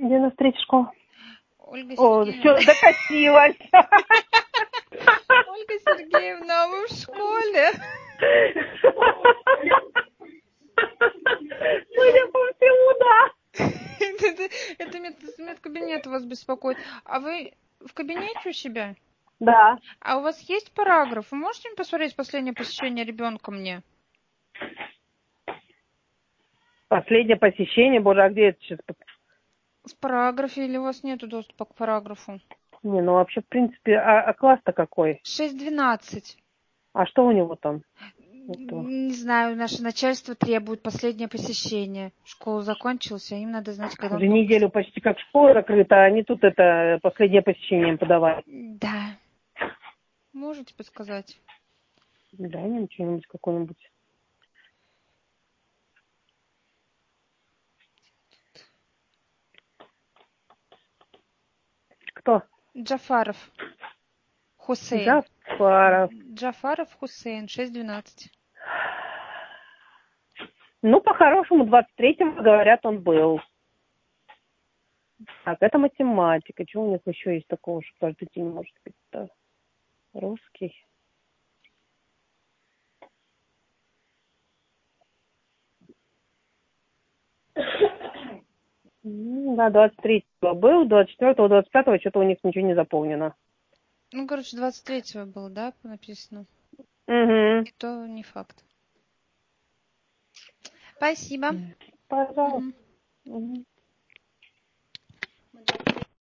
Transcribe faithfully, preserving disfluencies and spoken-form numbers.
Где на встрече школа? Ольга О, Сергеевна. все, докатилась. Ольга Сергеевна, вы в школе? Судя по всему, да. Это, это мед- медкабинет вас беспокоит. А вы в кабинете у себя? Да. А у вас есть параграф? Вы можете мне посмотреть последнее посещение ребенка мне? Последнее посещение, боже, а где это сейчас? В параграфе или у вас нету доступа к параграфу? Не, ну вообще, в принципе, а, а класс-то какой? шесть двенадцать. А что у него там? Это... Не знаю, наше начальство требует последнее посещение. Школа закончилась, а им надо знать, когда он Уже был. неделю почти как школа закрыта, а они тут это последнее посещение им подавали. Да. Можете подсказать? Дай мне что-нибудь какое-нибудь. Кто? Джафаров. Хусейн. Джафаров. Джафаров Хусейн, шесть двенадцать. Ну, по-хорошему, двадцать третьего, говорят, он был. Так, это математика. Чего у них еще есть такого, что каждый день может быть-то? Русский. Ну, да, двадцать третьего был, двадцать четвёртого, двадцать пятого что-то у них ничего не заполнено. Ну, короче, двадцать третьего было, да, написано? Угу. И то не факт. Спасибо. Пожалуйста. Мгм. Угу.